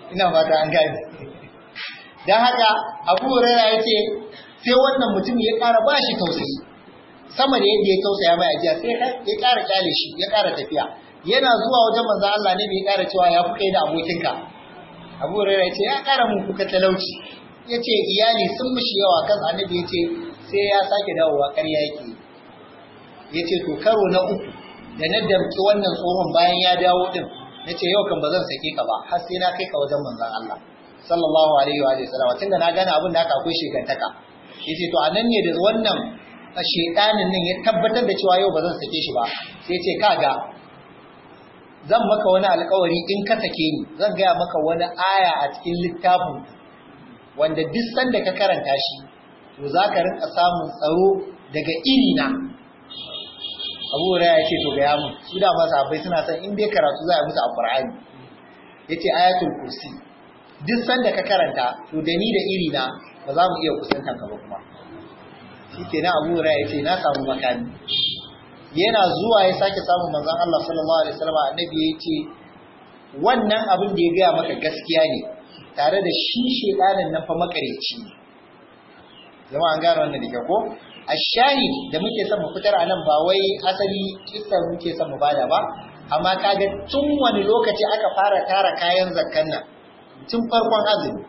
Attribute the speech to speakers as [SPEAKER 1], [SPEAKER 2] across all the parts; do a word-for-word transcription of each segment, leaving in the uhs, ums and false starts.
[SPEAKER 1] ina fata an gane. Dan haka Abu Hurairah yace sai wannan mutum ya ƙara bashi tausayi sama da yadda ya tausaya mai ajiya sai ya ƙara kyale shi ya ƙara tafiya yana zuwa wajen manzon Allah ne bai ƙara cewa ya kuka yi da abokinka. Abu Hurairah yace ya ƙara mun kuka talauci yace iyali sun mishi yawa kan annabi yace sai ya sake dawowa ƙarya yake yace to karo na uku da na damki wannan tsohon bayan ya dawo din nace yau kan bazan sake ka ba har sai na kai ka wajen manzon Allah sallallahu alaihi wa sallam tunda na gane abin da aka akwai shegantaka yace to anan ne da wannan shedanin nan ya tabbatar da cewa yau bazan sake shi ba sai yace kaga zan maka wani alƙawari in ka sake ni zan ga maka wani aya a cikin littafin wanda duk sanda ka karanta shi to zaka rinka samun tsaro daga irina. Abu Hurairah yace to ga yamu su da masa abai suna san in dai karatu za a musu alqur'ani yace ayatul kursi duk sanda ka karanta to da ni da irina ba za mu iya kusantan ka ba kuma shikenan Abu Hurairah yace na samu makami yana zuwa ya sake samun manzon Allah sallallahu alaihi wasallam annabi yace wannan abin da ya ga maka gaskiya ne tare da shi shedanin nan fa makareci jama'a an gane wannan dake ko ashahid da muke son mu fitar anan ba wai asali kissar muke son mu bada ba amma kaga tun wani lokaci aka fara tara kayan zakkan nan tun farkon azumi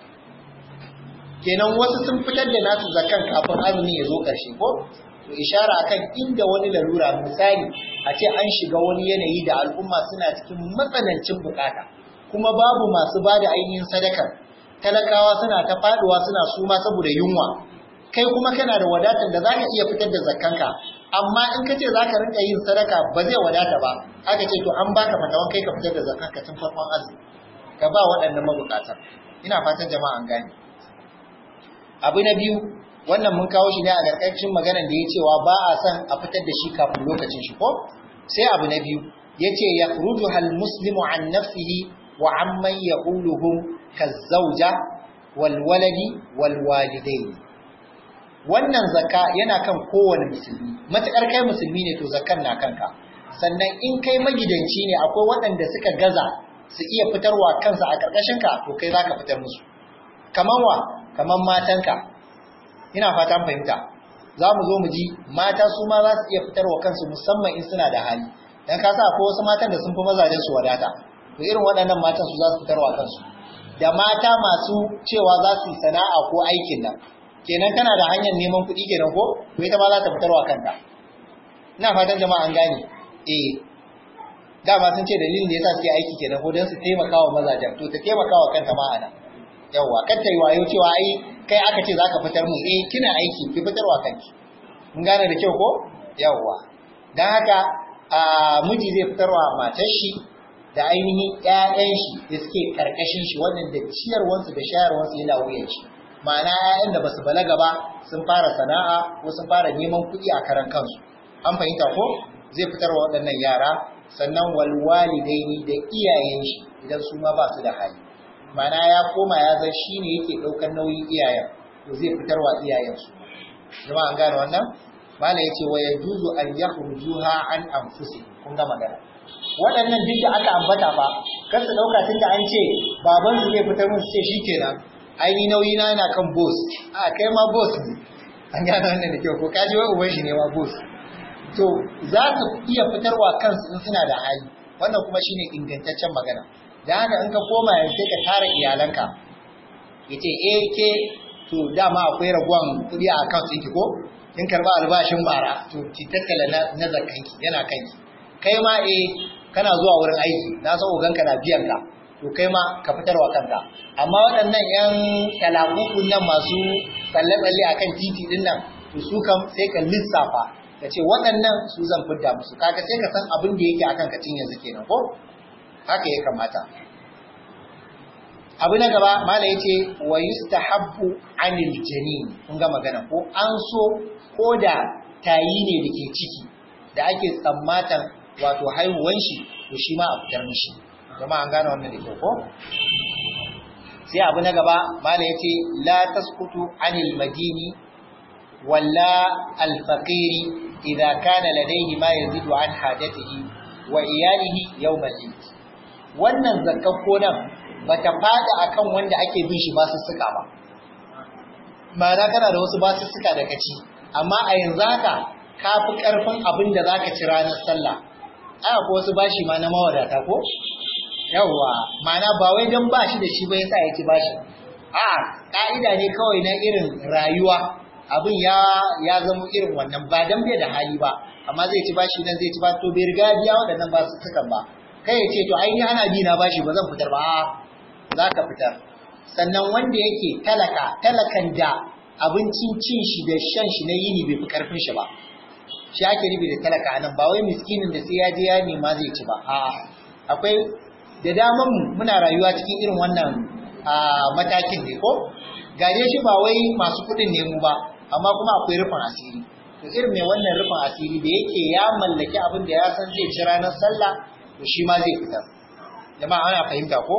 [SPEAKER 1] kenan wasu sun fitar da nasu zakkan kafin azumi ya zo karshe ko to ishara akan inda wani larura misali a ce an shiga wani yanayi da al'umma suna cikin matsanancin bukata kuma babu masu bada ainihin sadakar talakawa suna ta faduwa suna suma saboda yunwa kai kuma kana da wadatar da zaka iya fitar da zakkanka amma in kace zaka rinka yin sadaka ba zai wadata ba aka ce to an baka fatawan kai ka fitar da zakkanka tun farkon azumi ka ba waɗannan mabukatan ina fatan jama'a an gane. Abu na biyu wannan mun kawo shi ne a ƙarƙashin maganar da ya cewa ba a son a fitar da shi kafin lokacin shi ko sai abu na biyu yace yakhruju hal muslimu an nafsihi wa amman yaquluhum kazzauja wal waladi wal walidayn. Wannan zakka yana kan kowane musulmi matakar kai musulmi ne to zakkan na kanka sannan in kai magidanci ne akwai waɗanda suka gaza su iya fitarwa kansa a ƙarƙashin ka to kai zaka fitar musu kaman wa kaman matanka ina fatan fahimta za mu zo mu ji mata su ma za su iya fitarwa kansu musamman in suna da hali dan ka sa akwai wasu matan da sun fi mazajen su wadata to irin waɗannan matan su za su fitarwa kansu da mata masu cewa za su yi sana'a ko aikin nan kenan kana da hanyar neman kuɗi kenan ko to ita ma za ta fitarwa kanta ina fatan jama'a an gane eh dama sun ce dalilin da yasa suke aiki kenan ko dan su taimaka wa mazajen to ta taimaka wa kanta ma ana yawa kar ta yi wayo cewa ai kai aka ce zaka fitar mu eh kina aiki ki fitarwa kanki mun gane da kyau ko yawa dan haka a miji zai fitarwa matar shi da ainihin ƴaƴan shi da suke karkashin shi wannan da ciyarwansu da shayarwansu yana wuyan shi ma'ana ƴaƴan da basu balaga ba sun fara sana'a ko sun fara neman kuɗi a karan kansu an fahimta ko zai fitarwa waɗannan yara sannan wal walidaini da iyayen shi idan su ma ba su da hali ma'ana ya koma ya zan shine yake ɗaukar nauyin iyayen to zai fitarwa iyayen su jama'a an gane wannan mala yace wa yajuzu an yakhrujuha an anfusihim kun ga magana waɗannan duk da aka ambata fa kar su dauka tunda an ce baban su zai fitar musu ce shikenan ai ni nauyi na yana kan boss a kai ma boss ne an gane wannan da kyau ko kaji wai uban shi ne ma boss to za su iya fitarwa kansu in suna da hali wannan kuma shine ingantaccen magana da haka in ka koma yanzu sai ka tara iyalanka yace eh ke to dama akwai ragwan kudi a account ɗinki ko kin karba albashin bara to ki tattala na zakanki yana kanki kai ma eh kana zuwa wurin aiki na san oganka na biyan ka to kai ma ka fitarwa kanka amma waɗannan yan talakukun nan masu tsalle-tsalle akan titi din nan to su kam sai ka lissafa ka ce waɗannan su zan fidda musu kaga sai ka san abin da yake akan kacin yanzu kenan ko haka ya kamata. Abu na gaba mala yace wa yustahabbu anil janin kun ga magana ko an so ko da tayi ne dake ciki da ake tsammatan wato haihuwan shi to shi ma a fitar mishi jama'a an gane wannan da ko sai abu na gaba mala yace la tasqutu anil madini walla al faqiri idza kana ladayhi ma yazidu an hajatihi wa iyalihi yawm al-eid wannan zakkan konan bata fada akan wanda ake bin shi ba su suka ba. Ma'ana kana da wasu ba su suka da kaci, amma a yanzu haka ka fi karfin abin da zaka ci ranar sallah. Ai ko wasu bashi ma na mawadata ko? Yawwa, ma'ana ba wai dan bashi da shi ba yasa ya ci bashi. A ka'ida ne kawai na irin rayuwa, abin ya ya zama irin wannan ba dan bai da hali ba, amma zai ci bashi nan zai ci ba to bai riga biya waɗannan ba su sukan ba. Kai ya ce to ai ni ana bi na bashi ba zan fitar ba. A za ka fitar. Sannan wanda yake talaka, talakan da abincin cin shi da shan shi na yini bai fi karfin shi ba. Shi ake nufi da talaka anan, ba wai miskinin da sai ya je ya nema zai ci ba. A akwai da daman mu muna rayuwa cikin irin wannan matakin ne ko? Gaje shi ba wai masu kuɗin ne mu ba, amma kuma akwai rufin asiri. To irin mai wannan rufin asiri da yake ya mallaki abin da ya san zai ci ranar sallah, to shi ma zai fitar. Jama'a ana fahimta ko?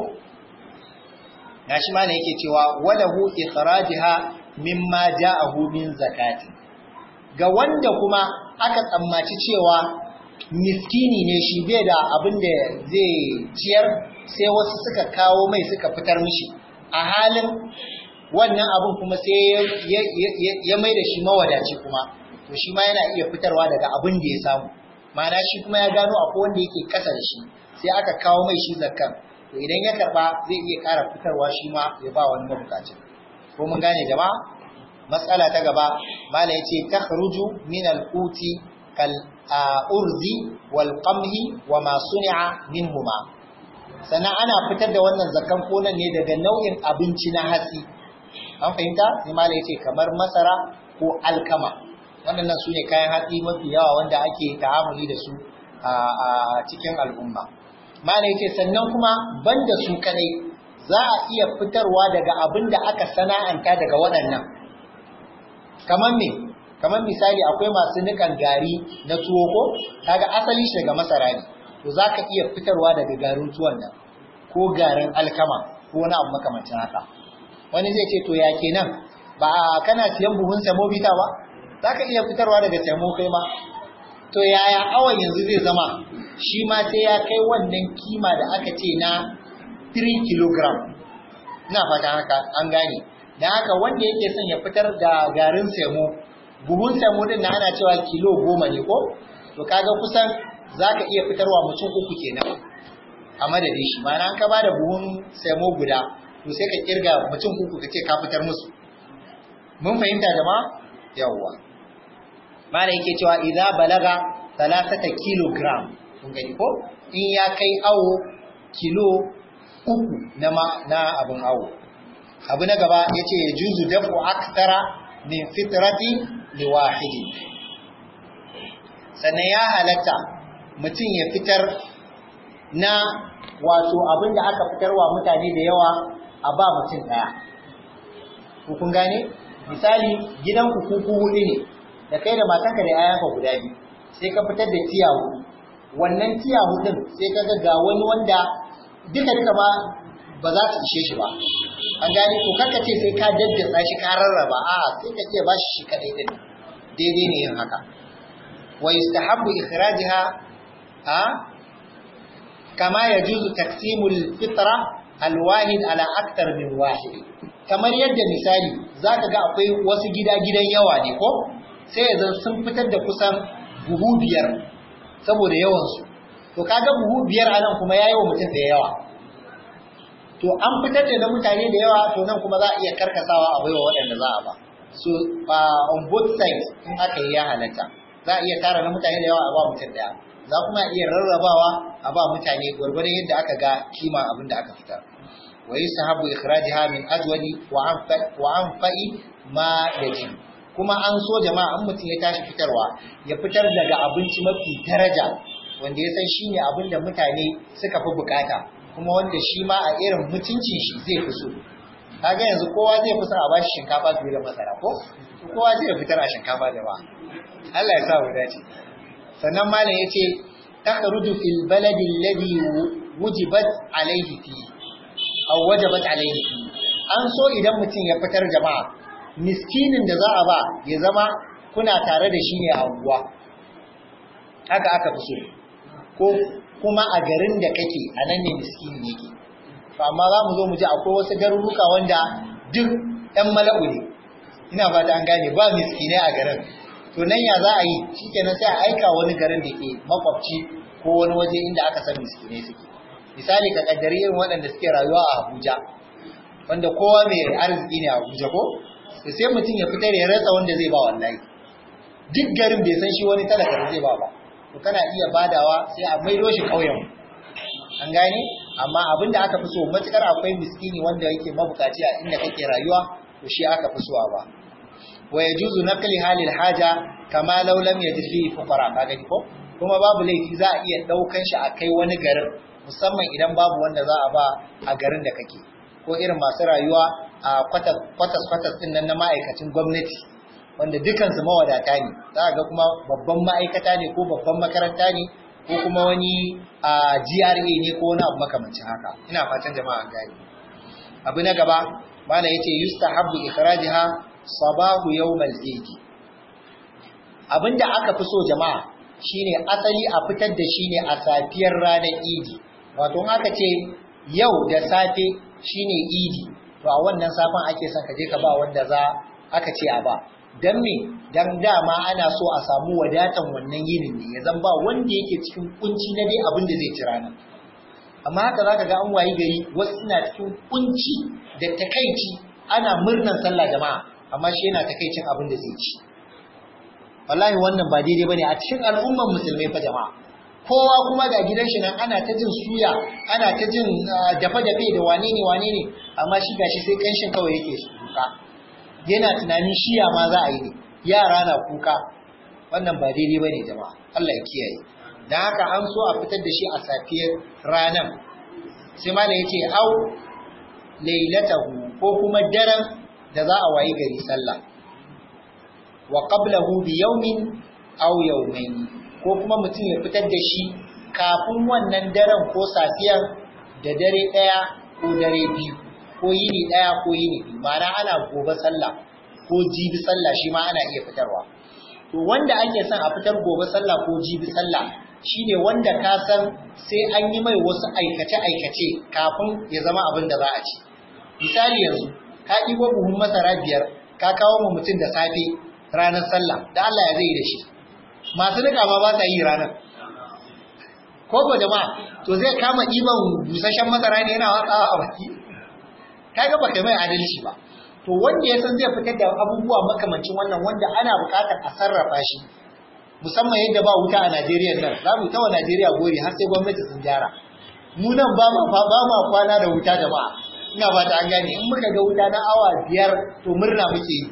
[SPEAKER 1] Na shi ma ne yake cewa walahu ikhrajiha mimma ja'ahu min zakati. Ga wanda kuma aka tsammaci cewa miskini ne shi bai da abin da zai ciyar, sai wasu suka kawo mai suka fitar mishi a halin wannan abin kuma sai ya mai da shi mawadaci kuma, to shi ma yana iya fitarwa daga abin da ya samu. Ma'ana shi kuma ya gano akwai wanda yake kasa da shi, sai aka kawo mai shi zakkan, to idan ya karba zai iya ƙara fitarwa shi ma ya ba wani mabukacin. Ko mun gane jama'a? Matsala ta gaba, mala yace takhruju min al-quti kal urzi wal qamhi wa ma suni'a minhuma. Sannan ana fitar da wannan zakkan konan ne daga nau'in abinci na hatsi. An fahimta? Sai mala yace kamar masara ko alkama. Waɗannan su ne kayan hatsi mafi yawa wanda ake ta'amuli da su a cikin al'umma. Mala yace sannan kuma banda su kadai za a iya fitarwa daga abin da aka sana'anta daga waɗannan. Kamar me? Kamar misali akwai masu nikan gari na tuwo ko? Kaga asali shi daga masara ne. To zaka iya fitarwa daga garin tuwon nan ko garin alkama ko wani abu makamancin haka. Wani zai ce to ya kenan ba kana siyan buhun samobita ba? Zaka iya fitarwa daga samo kai ma. To yaya awan yanzu zai zama? Shi ma sai ya kai wannan kima da aka ce na three kilogram. Ina fata haka an gane. Dan haka wanda yake son ya fitar da garin semo, buhun semo din na ana cewa kilo goma ne ko? To kaga kusan zaka iya fitarwa mutum uku kenan a madadin shi. Ma'ana an ka bada buhun semo guda, to sai ka kirga mutum uku kace ka fitar musu. Mun fahimta jama'a? Yawwa. Ma'ana yake cewa idza balaga thalathata kilogram. Kun gani ko? In ya kai awo kilo uku na na abun awo. Abu na gaba yace yajuzu dafu akthara min fitrati liwahidi. Sannan ya halatta mutum ya fitar na wato abin da aka fitarwa mutane da yawa a ba mutum daya. Ku kun gane? Misali gidanku kuku hudu ne, da kai da matanka da yayanka guda biyu, sai ka fitar da tiya hudu. Wannan tiya hudun sai ka ga wani wanda duka duka ba ba za su ishe shi ba. An gane ko kanka ce sai ka daddatsa shi ka rarraba, a sai ka ce ba shi shi kadai din. Daidai ne yin haka. Wa yustahabbu ikhrajaha a kama yajuzu taqsimul fitra alwahid ala akthar min wahid. Kamar yadda misali zaka ga akwai wasu gida gidan yawa ne ko? Sai yanzu sun fitar da kusan buhu biyar saboda yawan su. To kaga buhu biyar anan kuma yayi wa mutum da yawa. To an fitar da mutane da yawa, to nan kuma za a iya karkasawa a baiwa waɗanda za a ba. So uh, on both sides in aka yi ya halatta, za a iya tara na mutane da yawa a ba mutum daya, za kuma iya rarrabawa a ba mutane gwargwadon yadda aka ga kima abin da aka fitar. Wa yusahabu ikhrajaha min azwali wa anfa'i ma yaji. Kuma an so jama'a an mutum ya tashi fitarwa ya fitar daga abinci mafi daraja wanda ya san shine abin da mutane suka fi bukata, kuma wanda shi ma a irin mutuncin shi zai fi so. Kaga yanzu kowa zai fi son a bashi shinkafa fiye da masara ko? Kowa zai fitar a shinkafa da ba. Allah ya sa mu dace. Sannan malam yace takhruju fil baladi alladhi wujibat alayhi fi aw wajabat alayhi fi. An so idan mutum ya fitar jama'a, miskinin da za a ba ya zama kuna tare da shi ne a unguwa. Haka aka fi so. Ko kuma a garin da kake a nan ne miskini yake. to amma za mu zo mu ji akwai wasu garuruka wanda duk ɗan mala'u ne, ina fata an gane ba miskinai a garin, to nan ya za a yi shikenan sai a aika wani garin da ke makwabci ko wani waje inda aka san miskinai suke. Misali ka kaddari irin waɗanda suke rayuwa a Abuja, wanda kowa mai arziki ne a Abuja ko, to sai mutum ya fitar ya rasa wanda zai ba wallahi, duk garin bai san shi wani talaka da zai ba ba, to kana iya badawa sai a maido shi ƙauyen, an gane. Amma abin da aka fi so matukar akwai miskini wanda yake mabukaci a inda kake rayuwa, to shi aka fi so a ba. Wa yajuzu naqli halil haja kama law lam yajid fi fuqara, kaga ko kuma babu laifi za a iya daukan shi a kai wani garin, musamman idan babu wanda za a ba a garin da kake, ko irin masu rayuwa a kwatas kwatas din nan na ma'aikacin gwamnati wanda dukansu mawadata ne, za a ga kuma babban ma'aikata ne ko babban makaranta ne ko kuma wani a G R A ne ko wani abu makamancin haka. Ina fatan jama'a gani. Abu na gaba mana yace yustahabbu ikhrajiha sabahu yawmal eid. Abinda aka fi so jama'a shine asali a fitar da shi ne a safiyar ranar Idi. Wato in aka ce yau da safe shine Idi, to a wannan safan ake son ka je ka ba wanda za aka ce a ba. Dan me? Dan dama ana so a samu wadatan wannan yinin ne, ya zan ba wanda yake cikin kunci na dai abin da zai ci rana. Amma haka zaka ga an wayi gari wasu suna cikin kunci da takaici, ana murnan sallah jama'a, amma shi yana takaicin abin da zai ci. Wallahi wannan ba daidai bane a cikin al'umman musulmai fa jama'a. Kowa kuma ga gidan shi nan ana ta jin suya, ana ta jin dafe-dafe da wane ne wane ne, amma shi gashi sai kanshin kawai yake kuka. Yana tunanin shiya ma za a yi ne, yara na kuka. Wannan ba daidai bane jama'a, Allah ya kiyaye. Dan haka an so a fitar da shi a safiyar ranan. Sai malam yace au lailatahu, ko kuma daren da za a wayi gari sallah. Wa qablahu bi yawmin aw yawmayn, ko kuma mutum ya fitar da shi kafin wannan daren ko safiyar da dare daya ko dare biyu, ko yini daya ko yini biyu. Ma'ana ana gobe sallah ko jibi sallah shi ma ana iya fitarwa. To wanda ake son a fitar gobe sallah ko jibi sallah shine wanda ka san sai an yi mai wasu aikace aikace kafin ya zama abin da za a ci. Misali yanzu ka ɗibo buhun masara biyar ka kawo ma mutum da safe ranar sallah, da Allah ya zai yi da shi. Masu nika ma ba sa yi ranar. Ko ko jama'a, to zai kama ɗiban busasshen masara ne yana watsawa a baki. Kaga baka mai adalci ba. To wanda ya san zai fitar da abubuwa makamancin wannan wanda ana buƙatar a sarrafa shi, musamman yadda ba wuta a Najeriya nan, za mu ta wa Najeriya gori har sai gwamnati sun gyara. Mu nan ba ma ba ma kwana da wuta jama'a. Ina ba ta an gane, in muka ga wuta na awa biyar to murna muke yi.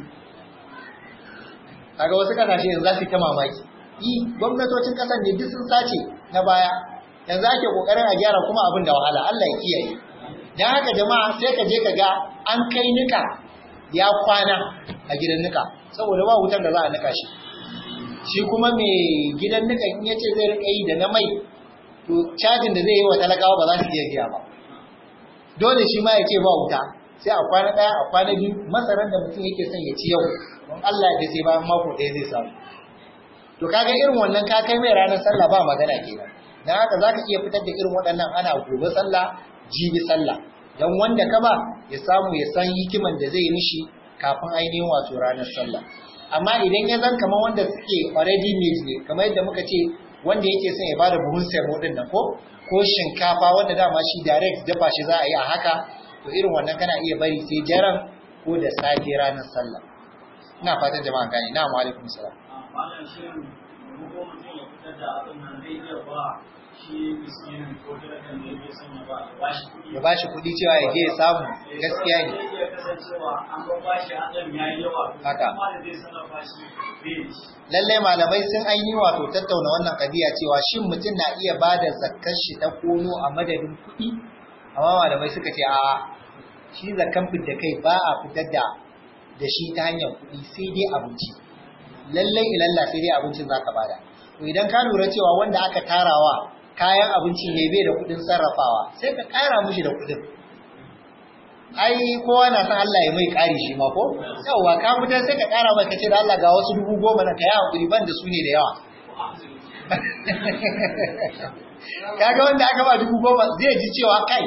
[SPEAKER 1] Kaga wasu kasashe yanzu za su ta mamaki. Yi gwamnatocin kasan ne duk sun sace na baya. Yanzu ake kokarin a gyara kuma abin da wahala, Allah ya kiyaye. Dan haka jama'a sai ka je ka ga an kai nika ya kwana a gidan nika saboda ba wutar da za a nika shi. Shi kuma mai gidan nika in yace zai rika yi da na mai, to cajin da zai yi wa talakawa ba za su iya biya ba. Dole shi ma ya ce ba wuta, sai a kwana ɗaya a kwana biyu masaran da mutum yake son ya ci yau, don Allah ya sai bayan mako ɗaya zai samu. To kaga irin wannan ka kai mai ranar sallah ba magana kenan. Dan haka zaka iya fitar da irin waɗannan ana gobe sallah, jibi sallah. Dan wanda ka ba ya samu ya san hikiman da zai mishi kafin ainihin wato ranar sallah. Amma idan ya zan kamar wanda suke already made ne, kamar yadda muka ce wanda yake son ya bada buhun semo din nan ko ko shinkafa wanda dama shi direct dafa shi za a yi a haka, to irin wannan kana iya bari sai jaran ko da safe ranar sallah. Ina fatan jama'a gani. Na wa alaikum salam.
[SPEAKER 2] Malam shin mu ko mutum ya fitar da abin nan zai iya ba shi miskinin ko talakan da yake son ya ba ba shi kuɗi.
[SPEAKER 1] Ya ba shi kuɗi cewa ya je ya samu, gaskiya ne.
[SPEAKER 2] Zai iya kasancewa an ba ba shi hakan yayi yawa.
[SPEAKER 1] Haka.
[SPEAKER 2] Kuma da zai sarrafa shi bai ci.
[SPEAKER 1] Lallai malamai sun an yi wato tattauna wannan kadiya cewa shin mutum na iya ba da zakkar shi ta kono a madadin kuɗi? Amma malamai suka ce a'a, shi zakkan da kai ba a fitar da da shi ta hanyar kuɗi sai dai abinci. Lallai ilalla sai dai abincin zaka bada. To idan ka lura cewa wanda aka tarawa kayan abinci ne bai da kuɗin sarrafawa, sai ka ƙara mishi da kuɗin. Ai kowa na san Allah ya mai ƙari shi ma ko? Yawwa ka fitar sai ka ƙara mai kace da Allah ga wasu dubu goma na kai hakuri ban da su ne da yawa. Kaga wanda aka ba dubu goma zai ji cewa kai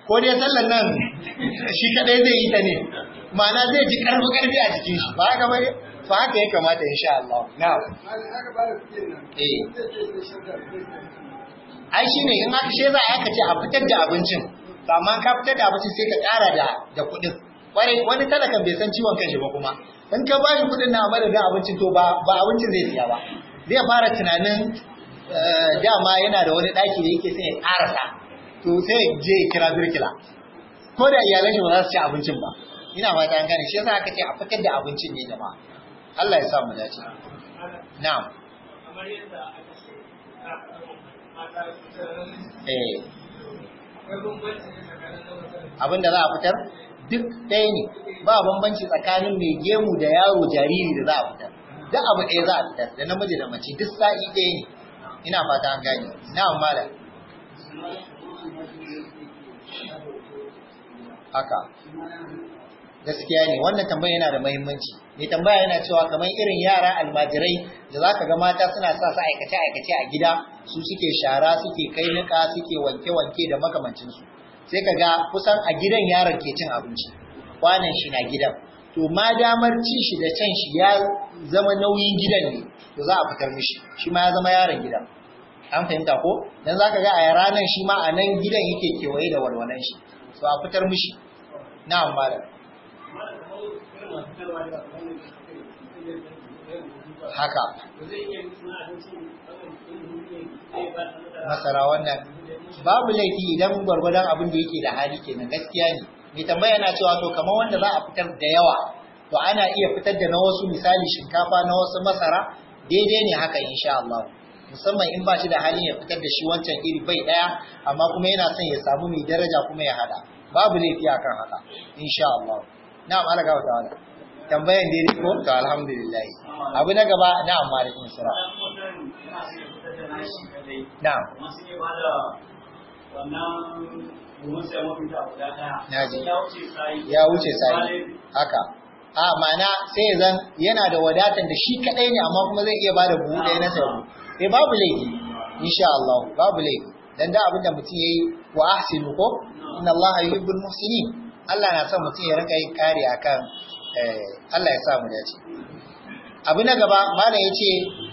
[SPEAKER 1] ko dai sallan nan shi kadai zai yi ta ne ma'ana zai ji karfi karfi a cikin shi ba haka bane to haka ya kamata insha Allah na'am eh ai shine in aka she za a aka ce a fitar da abincin to amma ka fitar da abincin sai ka ƙara da da kuɗin kwarai wani talakan bai san ciwon kanshi ba kuma in ka ba shi kuɗin na madadin abincin to ba ba abincin zai siya ba zai fara tunanin dama yana da wani ɗaki da yake sai ya ƙarasa to sai je kira birkila ko da iyalan shi ba za su ci abincin ba ina fata an gane shi yasa aka ce a fitar da abincin ne jama'a Allah ya sa mu dace na'am
[SPEAKER 2] kamar yadda aka ce
[SPEAKER 1] eh abin da za a fitar duk ɗaya ne ba bambanci tsakanin mai gemu da yaro jariri da za a fitar duk abu ɗaya za a fitar da namiji da mace duk sa'i ɗaya ne ina fata an gane na'am malam haka gaskiya ne wannan tambaya yana da muhimmanci mai tambaya yana cewa kamar irin yara almajirai da zaka ga mata suna sa su aikace aikace a gida su suke shara suke kai nika suke wanke wanke da makamancin su sai kaga kusan a gidan yaron ke cin abinci kwanan shi na gidan to ma damar ci shi da can shi ya zama nauyin gidan ne to za a fitar mishi shi ma ya zama yaron gidan an fahimta ko dan zaka ga a ranar shi ma a nan gidan yake kewaye da walwalan shi to a fitar mishi na'am malam haka masara wannan babu laifi idan gwargwadon abin da yake da hali kenan gaskiya ne mai tambaya yana cewa to kamar wanda za a fitar da yawa to ana iya fitar da na wasu misali shinkafa na wasu masara daidai ne haka insha Allah musamman in ba shi da halin ya fitar da shi wancan iri bai daya amma kuma yana son ya samu mai daraja kuma ya hada babu laifi akan haka insha Allah na'am ala ga wata tambayan daidai ko to alhamdulillah abu na gaba na'am alaikum salam na'am ya wuce sai haka a ma'ana sai zan yana da wadatan da shi kadai ne amma kuma zai iya bada buhu ɗaya na sabu eh babu laifi insha Allah babu laifi dan da abinda mutum yayi wa ahsinu ko inna Allah yuhibbul muhsinin Allah na son mutum ya rinka yin kare akan eh Allah ya sa mu dace abu na gaba malam yace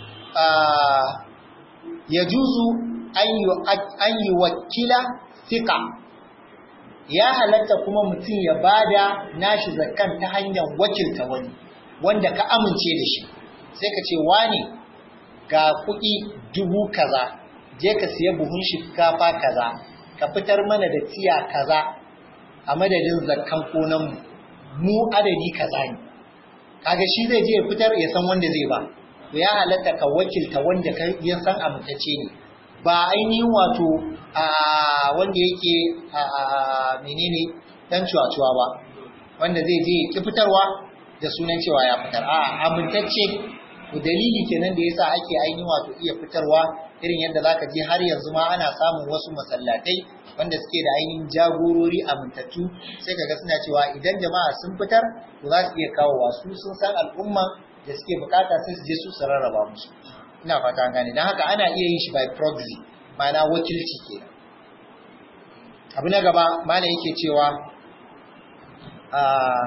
[SPEAKER 1] yajuzu an yu an yuwakkila thiqa ya halatta kuma mutum ya bada nashi zakkan ta hanyar wakilta wani wanda ka amince da shi sai ka ce wani ga kuɗi dubu kaza je ka siya buhun shinkafa kaza ka fitar mana da tiya kaza a madadin zakkan konan mu mu adadi kaza ne kaga shi zai je ya fitar ya san wanda zai ba to ya halatta ka wakilta wanda ka ya san amintacce ne ba ainihin wato a wanda yake a menene dan cuwa-cuwa ba wanda zai je ki fitarwa da sunan cewa ya fitar a amintacce to dalili kenan da yasa ake ainihin wato iya fitarwa irin yadda zaka je har yanzu ma ana samun wasu masallatai wanda suke da ainihin jagorori amintattu sai kaga suna cewa idan jama'a sun fitar to za su iya kawo wasu sun san al'umma da suke bukata sai su je su sararraba musu ina fata an gane dan haka ana iya yin shi by proxy ma'ana wakilci kenan abu na gaba malam yake cewa a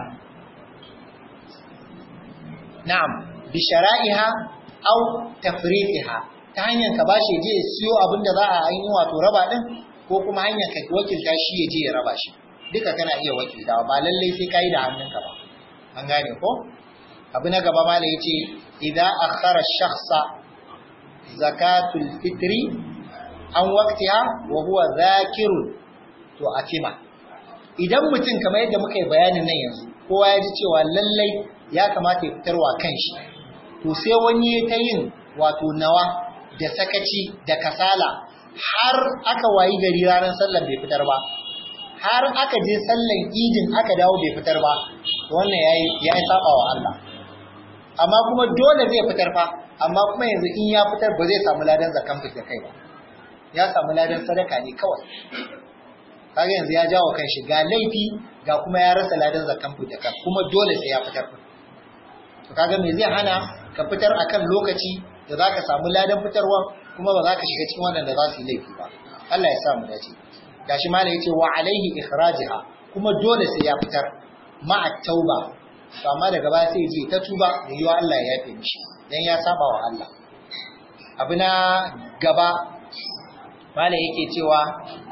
[SPEAKER 1] na'am bi shara'iha aw tafriqiha ta hanyar ka bashi je ya siyo abin da za a ainihin wato raba din ko kuma hanyar ka wakilta shi ya je ya raba shi duka kana iya wakilta ba lallai sai kai da hannunka ba an gane ko abu na gaba malam yace idza akhara ash-shakhsa zakatul fitri an waqtiha wa huwa zakirun to atima idan mutum kamar yadda muka yi bayanin nan yanzu kowa ya ji cewa lallai ya kamata ya fitarwa kanshi to sai wani ya ta yin wato nawa da sakaci da kasala har aka wayi gari ranar sallar bai fitar ba har aka je sallar idin aka dawo bai fitar ba wannan yayi yayi saba wa Allah amma kuma dole zai fitar fa amma kuma yanzu in ya fitar ba zai samu ladan zakan fitar kai ba ya samu ladan sadaka ne kawai kaga yanzu ya jawo kanshi ga laifi ga kuma ya rasa ladan zakan fitar kuma dole sai ya fitar to kaga me zai hana ka fitar akan lokaci da zaka samu ladan fitarwa kuma ba za ka shiga cikin wannan da za su yi laifi ba Allah ya sa mu dace gashi malai yace wa alaihi ikhrajiha kuma dole sai ya fitar ma'a tauba to amma daga baya sai je ta tuba da yiwa Allah ya yafe mishi dan ya saba wa Allah abu na gaba malai yake cewa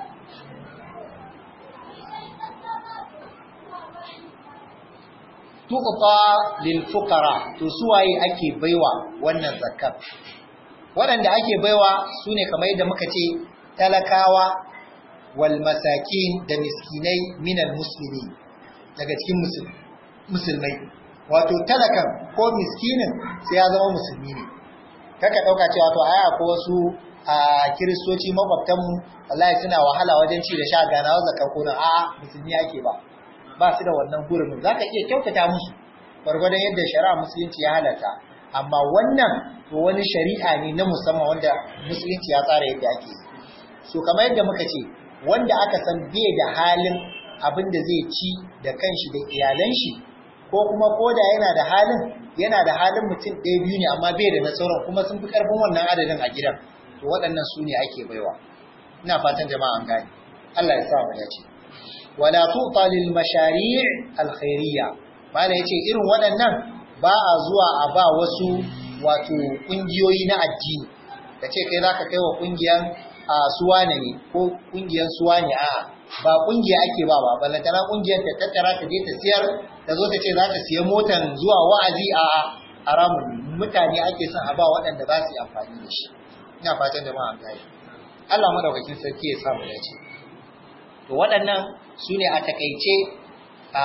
[SPEAKER 1] tuqta lil fuqara to suwaye ake baiwa wannan zakat waɗanda ake baiwa sune kamar yadda muka ce talakawa wal masakin da miskinai minal muslimin daga cikin musulmai wato talakan ko miskinin sai ya zama musulmi ne kaka dauka cewa to aya ko wasu a kiristoci makwabtan mu wallahi suna wahala wajen ci da sha gana wa zakka ko a musulmi yake ba ba su da wannan gurbin zaka iya kyautata musu gwargwadon yadda shari'a musulunci ya halarta amma wannan to wani shari'a ne na musamman wanda musulunci ya tsara yadda ake so kamar yadda muka ce wanda aka san bai da halin abin da zai ci da kanshi da iyalan shi ko kuma koda yana da halin yana da halin mutum ɗaya biyu ne amma bai da na sauran kuma sun fi karfin wannan adadin a gidan to waɗannan su ne ake baiwa ina fatan jama'a an gane Allah ya sa mu dace wala tu'ta lil mashari' al khairiyya mala yace irin waɗannan ba a zuwa a ba wasu wato kungiyoyi na addini kace kai zaka kai wa kungiyan suwane ne ko kungiyan suwane a ba kungiya ake ba ba balantana kungiyar ta tattara ta je ta siyar ta zo ta ce za ta siya motan zuwa wa'azi a haramun mutane ake son a ba waɗanda ba su yi amfani da shi ina fatan jama'a an gane Allah madaukakin sarki ya samu dace to waɗannan su ne a takaice a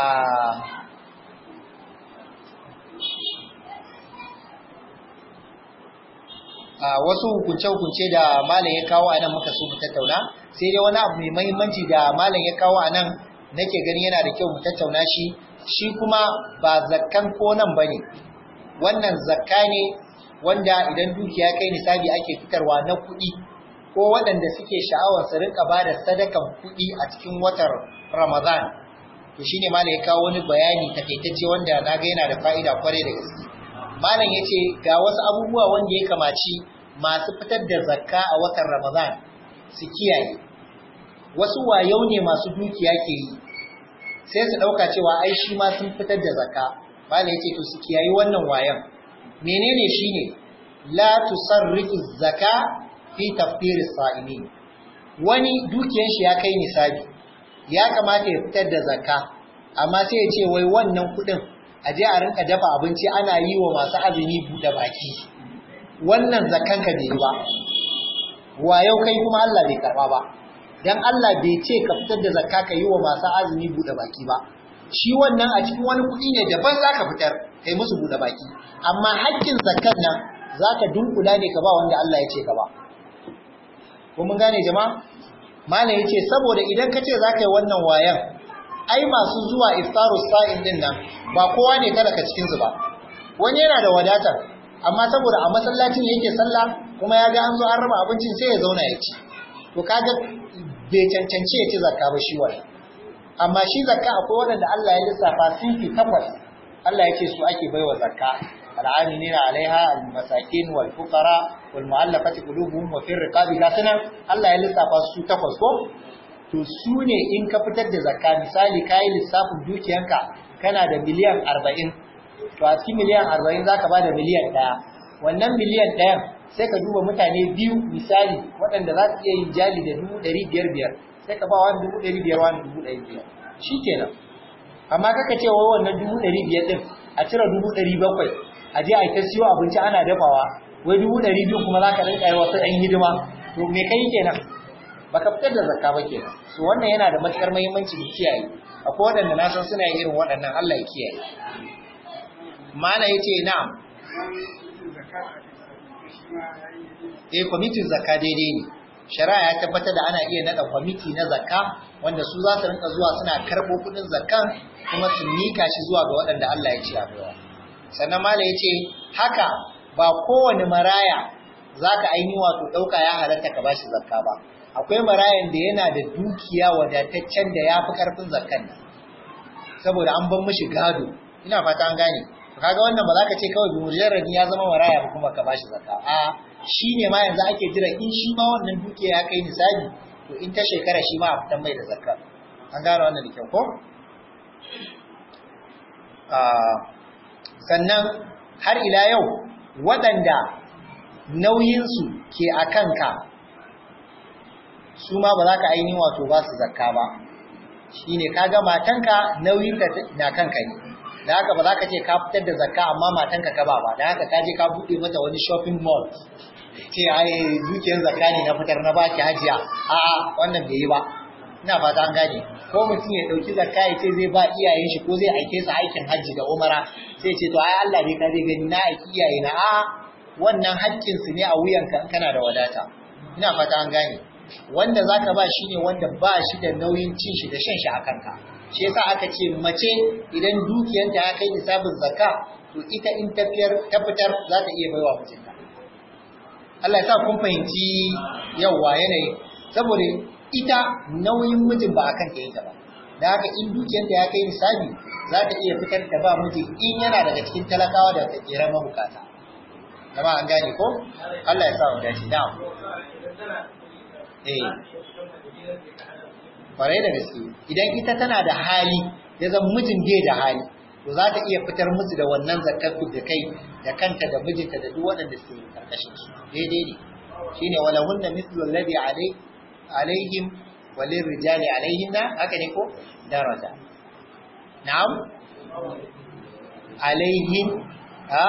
[SPEAKER 1] a wasu hukunce-hukunce da malam ya kawo a nan muka so mu tattauna sai dai wani abu mai mahimmanci da malam ya kawo a nan nake gani yana da kyau mu tattauna shi shi kuma ba zakkan ko nan bane wannan zakka ne wanda idan dukiya kai nisabi ake fitarwa na kuɗi ko waɗanda suke sha'awar su rinka ba da sadakan kuɗi a cikin watan Ramadan to shine malam ya kawo wani bayani takaitacce wanda na ga yana da fa'ida kwarai da gaske malam yace ga wasu abubuwa wanda ya kamaci masu fitar da zakka a watan Ramadan su kiyaye wasu wayau ne masu dukiya ke yi sai su dauka cewa ai shi ma sun fitar da zakka malam yace to su kiyayi wannan wayan menene shine la tusarrifu zakka fi taftiris sa'imin wani dukiyar shi ya kai nisabi ya kamata ya fitar da zakka amma sai ya ce wai wannan kudin a je a rinka dafa abinci ana yi wa masu azumi buɗe baki wannan zakkan ka bai ba wayau kai kuma Allah bai karba ba dan Allah bai ce ka fitar da zakka ka yi wa masu azumi buɗe baki ba shi wannan a cikin wani kuɗi ne daban zaka fitar kai musu buɗe baki amma haƙƙin zakkan nan zaka dunkula ne ka ba wanda Allah ya ce ka ba ko mun gane jama'a malam yace saboda idan ka ce zaka yi wannan wayan ai masu zuwa iftarus sa'in din nan ba kowa ne talaka cikin su ba wani yana da wadata amma saboda a masallacin yake sallah kuma ya ga an zo an raba abincin sai ya zauna ya ci to kaga bai cancanci ya ci zakka ba shi wani amma shi zakka akwai wanda Allah ya lissafa sinfi takwas Allah ya ce su ake baiwa zakka al'aminina alaiha al-masakin wal fuqara wal mu'allafati qulubuhum wa fi riqabi gasana Allah ya lissafa su takwas ko to su ne in ka fitar da zakka misali kai lissafin dukiyanka kana da miliyan arba'in to a cikin miliyan arba'in zaka bada miliyan ɗaya wannan miliyan ɗayan sai ka duba mutane biyu misali waɗanda za su iya yin jali da dubu ɗari biyar biyar sai ka ba wani dubu ɗari biyar wani dubu ɗari biyar shikenan amma kaka ce wa wannan dubu ɗari biyar din a cire dubu ɗari bakwai a je a yi ta siyo abinci ana dafawa wai dubu ɗari biyu kuma za ka rinka yi wasu ɗan hidima to me kai kenan baka fitar da zakka ba kenan so wannan yana da matukar muhimmanci mu kiyaye akwai waɗanda na san suna yin irin waɗannan Allah ya kiyaye mana yace na'am eh kwamitin zakka daidai ne shari'a ya tabbatar da ana iya nada kwamiti na zakka wanda su za su rinka zuwa suna karɓo kuɗin zakkan kuma su mika shi zuwa ga waɗanda Allah ya ci a baiwa sannan mala yace haka ba kowane maraya zaka aini wato dauka ya halatta ka bashi zakka ba akwai marayan da yana da dukiya wadataccen da yafi karfin zakkan nan saboda an ban mishi gado ina fata an gane kaga wannan ba za ka ce kawai mujarrad ya zama maraya ba kuma ka bashi zakka a shine ma yanzu ake jira in shi ma wannan dukiya ya kai nisabi to to in ta shekara shi ma a fitan mai da zakka. An gano wannan da kyau ko? Sannan har ila yau waɗanda nauyinsu ke a kanka su ma ba za ka ainihin wato ba su zakka ba. Shi ne ka ga matanka nauyinta na kanka ne, da haka ba za ka ce ka fitar da zakka amma matanka ka ba ba, da haka ka je ka buɗe mata wani shopping mall ce ai dukiyar zakka ne na fitar na baki hajiya. A'a, wannan bai yi ba. Ina fata an gane. Ko mutum ya dauki zakka ya ce zai ba iyayen shi ko zai aike su aikin hajji da umara, sai ce to ai Allah ne ka zai gani na aiki iyaye na. A wannan haƙƙin su ne a wuyanka in kana da wadata. Ina fata an gane. Wanda zaka ba shi ne wanda ba shi da nauyin cin shi da shan shi a kanka. Shi yasa aka ce mace idan dukiyanta ya kai nisabin zakka to ita in tafiyar ta fitar za ta iya baiwa mijinta. Allah ya sa kun fahimci yawa yanayi, saboda ita nauyin mijin ba akan ta yake ba. Da haka in dukiyarta ya kai nisabi za ta iya fitar da ba miji in yana daga cikin talakawa da tsakiran mabukata. Jama'a an gane ko? Allah ya sa mu dace. Na'am. Eh. Kwarai da gaske. Idan ita tana da hali, ya zama mijin bai da hali, to za ta iya fitar musu da wannan zakar da kai da kanta da mijinta da duk waɗanda suke karkashin su. Daidai ne. Shine walahunna mithlu alladhi alayhi alaihim walin rijali alaihinna, haka ne ko? Daraja. Na'am? Alaihim ha?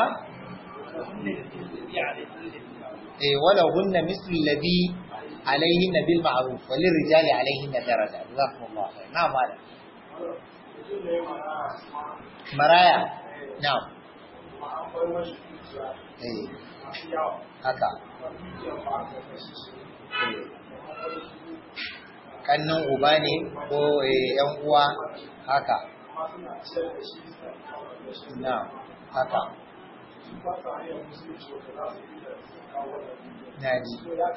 [SPEAKER 1] Eh, wala hunna mislu alladhi alaihinna bil ma'ruf walin rijali alaihinna daraja. Jazakumullahu khair. Na'am malam. Maraya. Na'am. Eh. Haka. Eh. Kannan uba ne ko yan uwa haka. Na haka. Naji.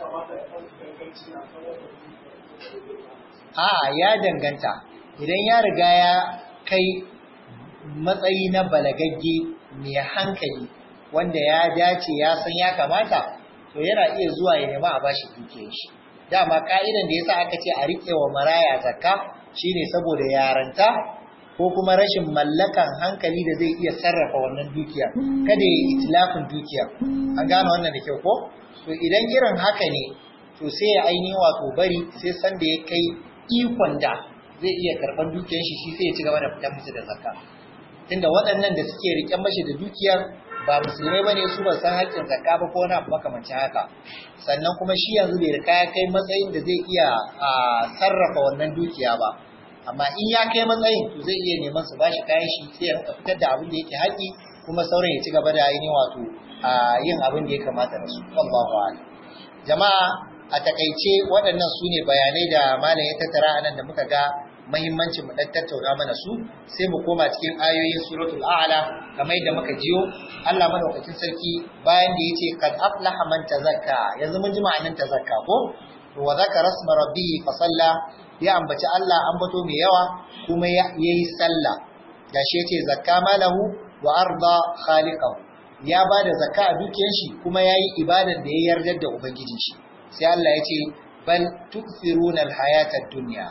[SPEAKER 1] A ya danganta. Idan ya riga ya kai matsayi na balagagge mai hankali wanda ya dace ya san ya kamata, to yana iya zuwa ya nema a bashi dukiyar shi. Dama ka'idan da yasa aka ce a rike wa maraya zakka shine saboda yaranta ko kuma rashin mallakan hankali da zai iya sarrafa wannan dukiya, kada ya itlafin dukiya. An gano wannan da kyau ko? To idan irin haka ne, to sai ya aini wato bari sai san da ya kai ikon da zai iya karban dukiyar shi, shi sai ya ci gaba da fitar musu da zakka. Tunda waɗannan da suke riƙen mashi da dukiyar ba musulmai bane, su ba san haƙƙin zakka ba ko wani abu makamancin haka. Sannan kuma shi yanzu bai riga ya kai matsayin da zai iya sarrafa wannan dukiya ba. Amma in ya kai matsayin, to zai iya neman su bashi kayan shi sai ya fitar da abin da yake haƙƙi, kuma sauran ya ci gaba da ainihin wato yin abin da ya kamata da su. Wallahu a'lam. Jama'a, a takaice waɗannan su ne bayanai da malam ya tattara anan da muka ga muhimmancin mu dan tattauna mana su, sai mu koma cikin ayoyin suratul a'la kamar yadda muka jiyo. Allah madaukakin sarki bayan da yace kad aflaha man tazakka, yanzu mun ji ma'anar tazakka ko? Wa zakara isma rabbihi fa salla, ya ambaci Allah ambato mai yawa kuma yayi sallah. Gashi yace zakka malahu wa arda khaliqahu, ya bada zakka a dukiyar shi kuma yayi ibadar da ya yarda da ubangijin shi. Sai Allah yace bal tu'thiruna al-hayata ad-dunya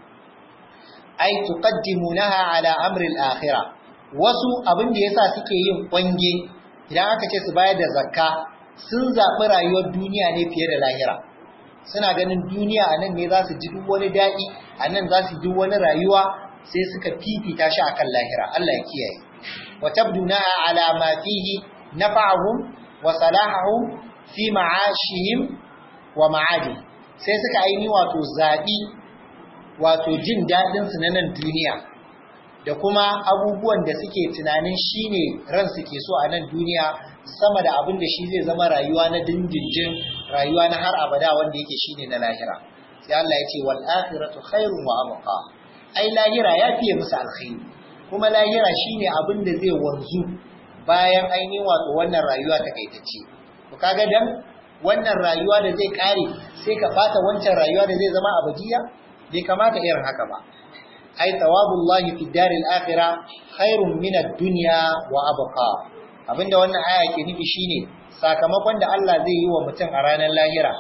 [SPEAKER 1] ay tuqaddimunaha ala amri al-akhirah. Wasu abin da yasa suke yin kwange idan aka ce su bayar da zakka, sun zaɓi rayuwar duniya ne fiye da lahira. Suna ganin duniya a nan ne za su ji duk wani daɗi, a nan za su ji wani rayuwa, sai suka fifita shi akan lahira. Allah ya kiyaye. Wa tabdunaha ala ma fihi nafa'uhum wa salahahum fi ma'ashihim wa ma'adi. Sai suka aini wato zaɓi wato jin daɗinsu na nan duniya da kuma abubuwan da suke tunanin shine ran suke so a nan duniya, sama da abin da shi zai zama rayuwa na dindindin, rayuwa na har abada wanda yake shine na lahira. Sai Allah ya ce wal akhiratu khairun wa abqa. Ai lahira ya fiye musu alkhairi, kuma lahira shine abin da zai wanzu bayan ainihin wato wannan rayuwa ta kaitacce. To kaga dan wannan rayuwa da zai kare sai ka fata wancan rayuwa da zai zama abadiya, bai kamata irin haka ba. Ai thawabullahi fid daril akhirah khairun min ad-dunya wa abqa. Abinda wannan aya ke nufi shine sakamakon da Allah zai yi wa mutum a ranar lahira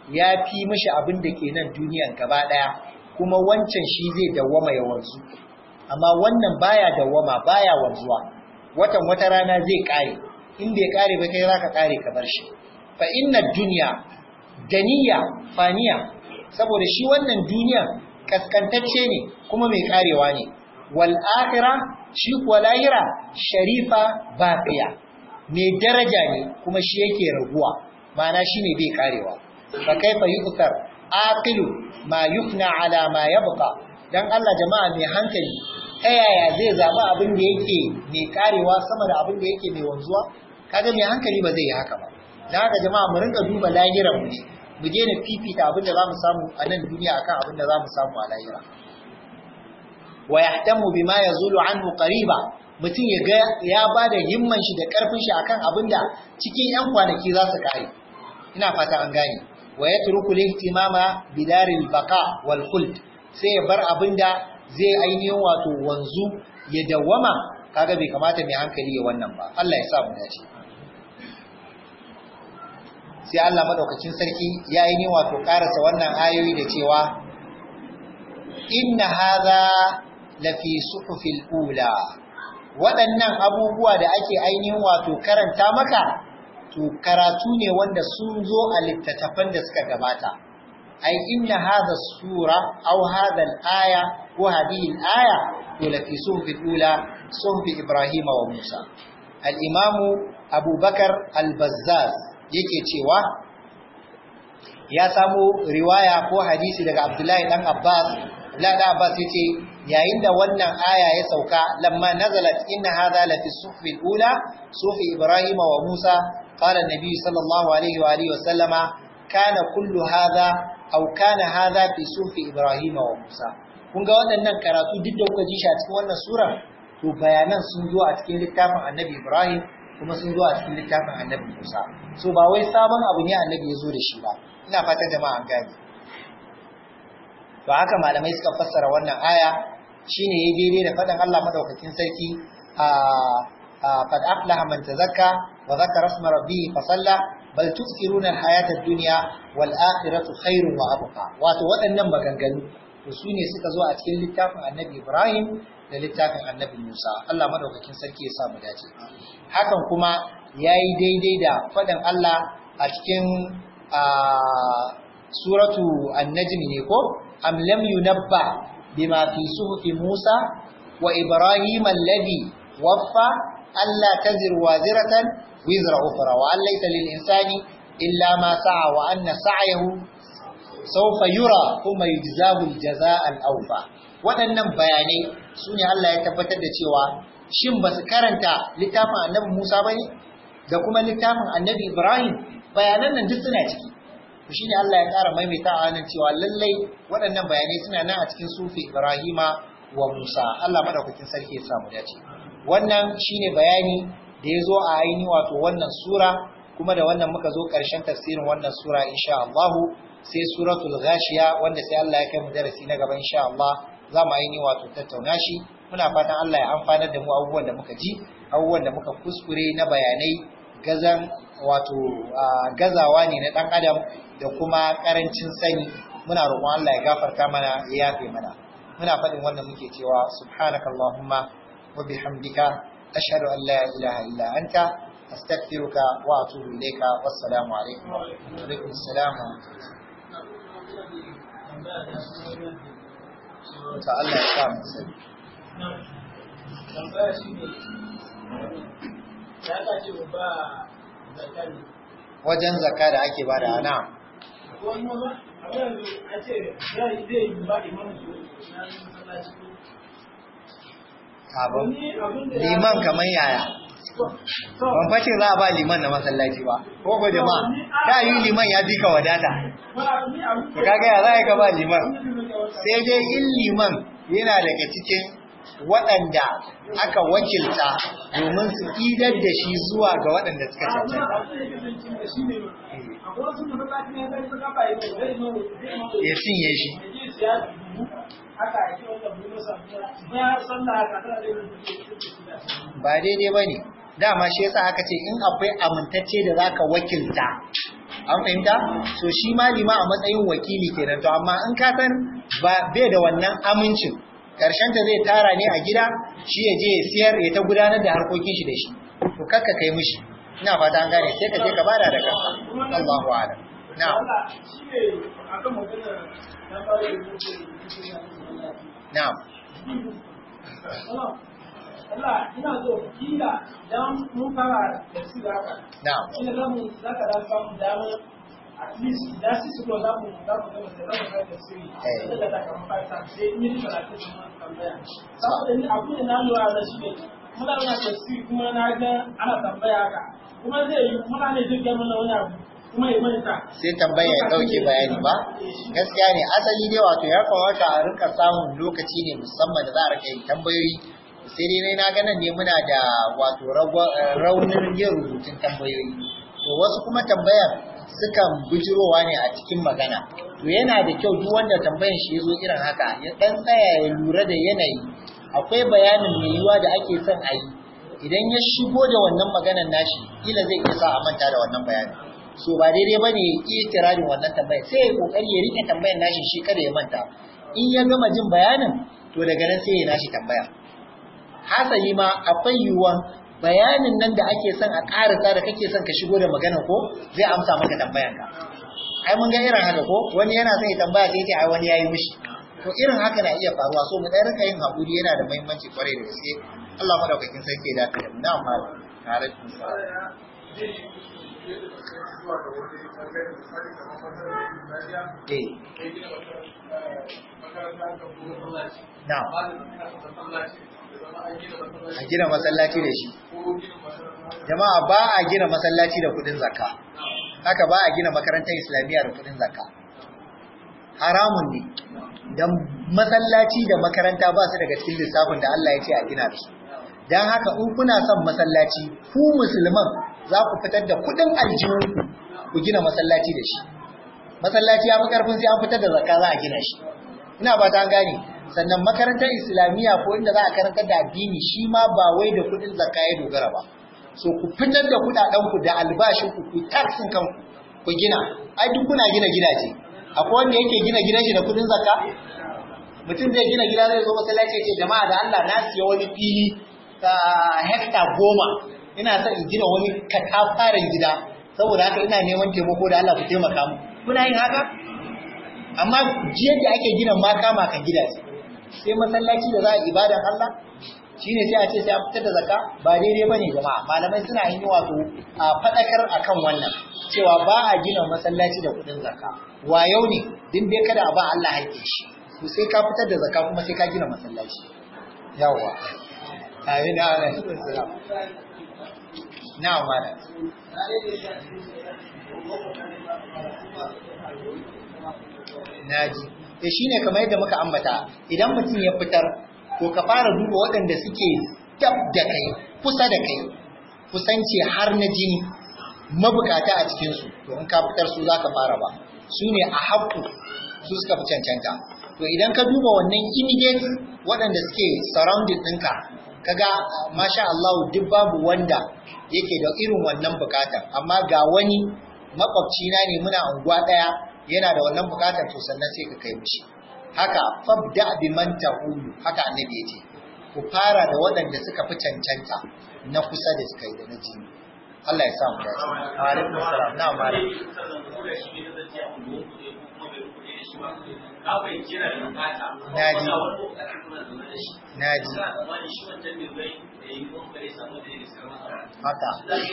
[SPEAKER 1] ya fi mishi abin da ke nan duniyan gaba daya kuma wancan shi zai dawwama ya wanzu amma wannan baya dawwama baya wanzuwa watan wata rana zai kare in bai kare ba kai zaka kare ka bar shi fa inna dunya daniya faniya saboda shi wannan duniya kaskantacce ne kuma mai karewa ne wal akhirah shi kuwa lahira sharifa baqiya mai daraja ne kuma shi yake raguwa ma'ana shine bai karewa fa kaifa yu'thar aqilu ma yufna ala ma yabqa dan Allah jama'a mai hankali ta yaya zai zaba abin da yake mai karewa sama da abin da yake mai wanzuwa kaga mai hankali ba zai yi haka ba dan haka jama'a mu rinka duba lahiran mu mu je ne fifita abin da zamu samu a nan duniya akan abin da zamu samu a lahira wa yahtamu bima yazulu anhu qariba mutum ya ga ya bada himman shi da karfin shi akan abin da cikin yan kwanaki za su kare ina fata an gane wa yatruku al-ihtimama bidaril baqa wal khuld sai ya bar abinda zai ainihin wato wanzu ya dawama kaga bai kamata mai hankali ya wannan ba Allah ya sa mu dace sai Allah madaukakin sarki ya ainihin wato karasa wannan ayoyi da cewa inna hadha lafi suhufil ula waɗannan abubuwa da ake ainihin wato karanta maka to karatu ne wanda sun zo a littattafan da suka gabata ai inna hadha sura aw hadha al-aya wa hadhihi al-aya to lafi suhufil ula suhuf Ibrahim wa Musa al-imam Abu Bakar al-Bazzaz yake cewa ya samu riwaya ko hadisi daga Abdullahi dan Abbas Abdullahi dan Abbas yace yayin da wannan aya ya sauka lamma nazalat inna hadha lafi suhufil ula suhuf Ibrahim wa Musa قال النبي صلى الله عليه وآله وسلم كان كل هذا أو كان هذا في صحف إبراهيم وموسى kun ga waɗannan karatu duk da kuka ji shi a cikin wannan sura to bayanan sun zo a cikin littafin Annabi Ibrahim kuma sun zo a cikin littafin Annabi Musa so ba wai sabon abu ne Annabi ya zo da shi ba ina fatan jama'a an gane to haka malamai suka fassara wannan aya shine yayi daidai da faɗin Allah madaukakin sarki a قد أفلح من تزكى وذكر اسم ربه فصلى بل تذكرون الحياة الدنيا والآخرة خير وأبقى wato waɗannan maganganu to su ne suka zo a cikin littafin Annabi Ibrahim da littafin Annabi Musa Allah madaukakin sarki ya sa mu dace hakan kuma yayi daidai da faɗin Allah a cikin suratu An-Najm ne ko am lam yunabba bima fi suhufi Musa wa Ibrahim alladhi waffa ألا تزر وازرة وزر أخرى وأن ليس للإنسان إلا ما سعى وأن سعيه سوف يرى ثم يجزاه الجزاء الأوفى waɗannan bayanai su ne Allah ya tabbatar da cewa shin ba su karanta littafin annabi Musa ba ne da kuma littafin annabi Ibrahim bayanan nan duk suna ciki shi ne Allah ya ƙara maimaitawa nan cewa lallai waɗannan bayanai suna nan a cikin sufi Ibrahima wa Musa Allah madaukakin sarki ya samu dace wannan shine bayani da ya zo a ainihi wato wannan sura kuma da wannan muka zo ƙarshen tafsirin wannan sura insha Allah sai suratul ghashiya wanda sai Allah ya kai mu darasi na gaba insha Allah za mu ainihi wato tattauna shi muna fatan Allah ya amfanar da mu abubuwan da muka ji abubuwan da muka kuskure na bayanai gazan wato gazawa ne na dan adam da kuma karancin sani muna roƙon Allah ya gafarta mana ya yafe mana muna faɗin wannan muke cewa subhanakallahumma وبحمدك أشهد أن لا إله إلا أنت أستغفرك وأتوب إليك والسلام عليكم وعليكم السلام تعالى السلام wajen zakka da ake bada ana liman kamar yaya ban fashe za a ba liman na masallaci ba ko ko jama'a ta yi liman ya bi ka wadata to kaga ya za ka ba liman sai dai in liman yana daga cikin waɗanda aka wakilta domin su idar da shi zuwa ga waɗanda suka cancanta ya cinye shi ba daidai ba ne dama shi yasa aka ce in akwai amintacce da zaka wakilta an fahimta so shi malima a matsayin wakili kenan to amma in ka san ba bai da wannan amincin karshen ta zai tara ne a gida shi ya je ya siyar ya ta gudanar da harkokin shi da shi to kakka kai mishi ina fata an gane sai ka je ka bada da kanka Allahu a'lam na'am na'am
[SPEAKER 3] Allah ina zo kila dan mun fara da su haka
[SPEAKER 1] na'am
[SPEAKER 3] ina ga mu zaka da samu dama at least da su su ko da mu da mu da mu da da su da da ka mun fara sai ni da ta kuma tambaya saboda ni abu ne na lura da shi ne kuma da na tafsiri kuma na ga ana tambaya haka kuma zai yi kuma ne duk ga mana wani abu kuma ya manta
[SPEAKER 1] sai tambaya ya dauke bayani ba gaskiya ne asali dai wato ya kamata a rinka samun lokaci ne musamman da za a rika yin tambayoyi sai dai na ganin ne muna da wato raunin yin rubutun tambayoyi to wasu kuma tambayar sukan bujirowa ne a cikin magana to yana da kyau duk wanda tambayan shi yazo irin haka ya dan tsaya ya lura da yanayi akwai bayanin mai yiwa da ake son a yi idan ya shigo da wannan maganar nashi kila zai iya sa a manta da wannan bayanin so ba daidai bane ya ikirarin wannan tambayar sai ya kokari ya rike tambayar nashi shi kada ya manta in ya gama jin bayanin to daga nan sai ya nashi tambaya hasali ma akwai yiwuwan bayanin nan da ake son a ƙarasa da kake son ka shigo da magana ko zai amsa maka tambayanka ai mun ga irin haka ko wani yana son ya tambaya sai yake ai wani yayi mishi to irin haka na iya faruwa so mu dai rinka yin hakuri yana da muhimmanci kwarai da gaske Allah madaukakin sarki ya dace mu na'am malam tare da sa eh na'am a gina masallaci da shi jama'a ba a gina masallaci da kudin zakka haka ba a gina makarantar islamiyya da kudin zakka haramun ne dan masallaci da makaranta ba su daga cikin lissafin da Allah ya ce a gina da su dan haka in kuna son masallaci ku musulman za ku fitar da kudin aljihu ku gina masallaci da shi masallaci ya fi karfin sai an fitar da zakka za a gina shi ina ba ta gane sannan makarantar islamiyya ko inda za a karantar da addini shi ma ba wai da kudin zakka ya dogara ba so ku fitar da kudaden ku da albashin ku ku taxin kanku ku gina ai duk kuna gina gidaje akwai wanda yake gina gidan shi da kudin zakka mutum zai gina gida zai zo masallaci ya ce jama'a da Allah na siya wani fili ta hekta goma ina son in gina wani katafaren gida saboda haka ina neman taimako da Allah ku taimaka mu kuna yin haka amma jiyar da ake gina makama kan gidaje sai masallaci da za a ibadan Allah shine sai a ce sai a fitar da zakka ba daidai bane jama'a malamai suna yin wato a fadakar akan wannan cewa ba a gina masallaci da kudin zakka wayau ne din dai kada a ba Allah haƙƙi shi to sai ka fitar da zakka kuma sai ka gina masallaci yawa amin amin na'am malam naji da shi ne kamar yadda muka ambata idan mutum ya fitar to ka fara duba waɗanda suke dab da kai kusa da kai kusanci har na jini mabukata a cikinsu to in ka fitar su za ka fara ba su ne a haƙƙu su suka fi cancanta to idan ka duba wannan immediate waɗanda suke surrounding ɗinka kaga masha Allah duk babu wanda yake da irin wannan bukatar amma ga wani makwabcina ne muna unguwa ɗaya yana da wannan bukatar to sannan sai ka kai mishi haka fabda bi man ta'ulu haka annabi yace ku fara da waɗanda suka fi cancanta na kusa da suka yi da na jini Allah ya sa mu dace alaikum salam na mare naji naji haka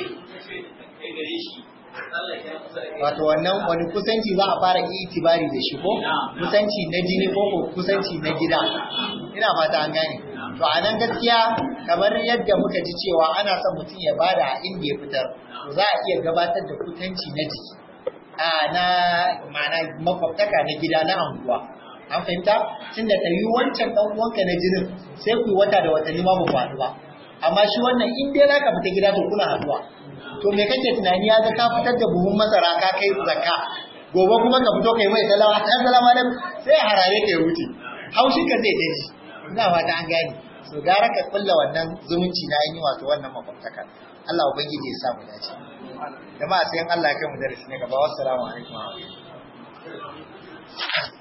[SPEAKER 1] wato wannan wani kusanci za a fara itibari da shi ko kusanci na jini ko kusanci na gida ina fata an gane to a nan gaskiya kamar yadda muka ji cewa ana son mutum ya bada a inda ya fitar to za a iya gabatar da kusanci na jiki a na ma'ana makwabtaka na gida na anguwa an fahimta tunda ta yi wancan dan uwanka na jinin sai ku yi wata da watanni ma ba ku haɗu ba amma shi wannan in dai za ka fita gida to kuna haɗuwa to me kake tunani ya ga ka fitar da buhun masara ka kai zakka gobe kuma ka fito kai mai salawa assalamu alaikum sai ya harare ka ya wuce haushin ka zai daji ina fata an gane so gara ka kulla wannan zumunci na yin wato wannan makwabtaka Allah ubangiji ya sa mu dace jama'a sai Allah ya kai mu darasi ne gaba. Wassalamu alaikum.